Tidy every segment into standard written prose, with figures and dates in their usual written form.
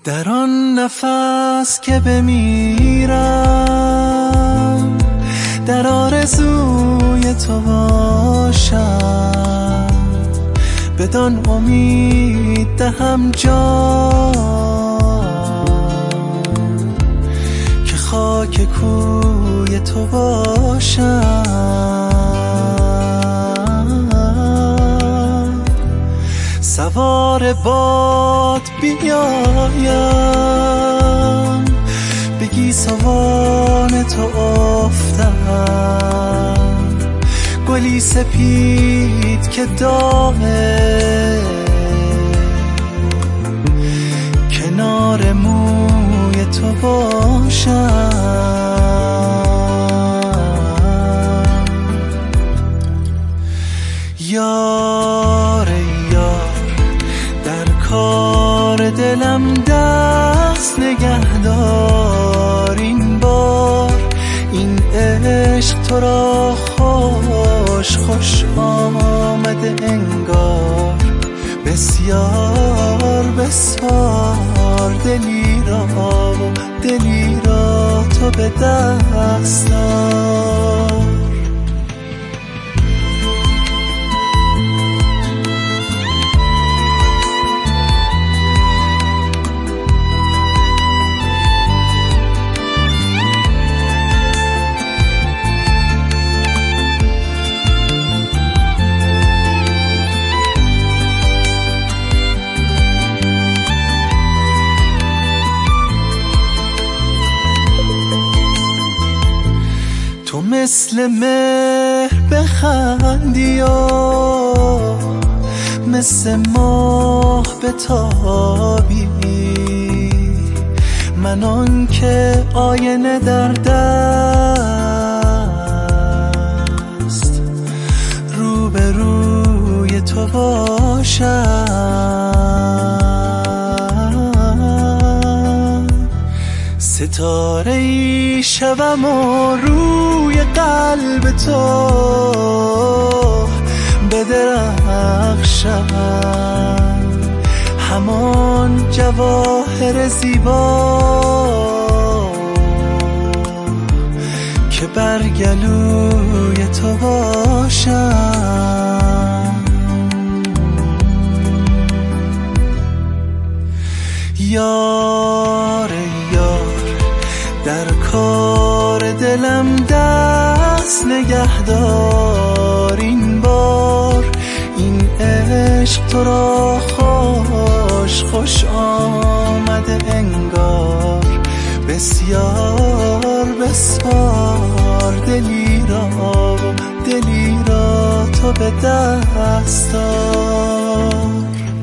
در آن نفس که بمیرم در آرزوی تو باشم، بدان امید دهم جان که خاک کوی تو باشم. سوار باد بیایم بگی سوان تو افتم، گلی سپید که داغه کنار موی تو باشم. یار یار در کار دلم دست نگهدار این بار، این عشق تو را خوش خوش آمده انگار. بسیار بسپار دلی را تو به دست دار. تو مثل مهر بخندی و مثل ماه بتابی، من آن که آینه در دست رو به روی تو باشم. ستاره ای شوم و روی قلب تو بدرخشم، همان جواهر زیبا که بر گلوی تو باشم. یار یار در کار دلم دست نگهدار این بار، این عشق تو را خوش خوش آمده انگار. بسیار بسپار دلی را تو به دست دار.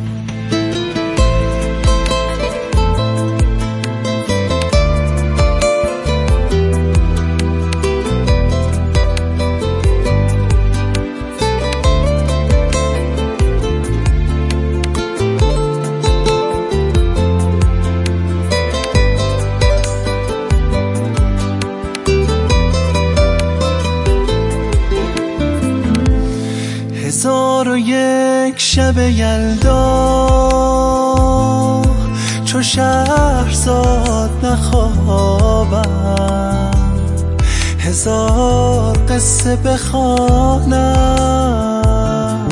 هزار و یک شب یلدا چو شهرزاد نخوابم، هزار قصه بخوانم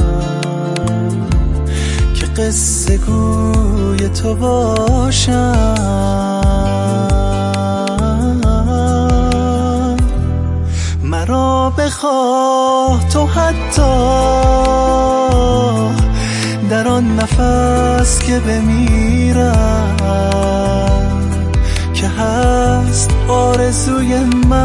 که قصه گوی تو باشم. مرا بخواه تو حتی در آن نفس که بمیرم، که هست آرزوی من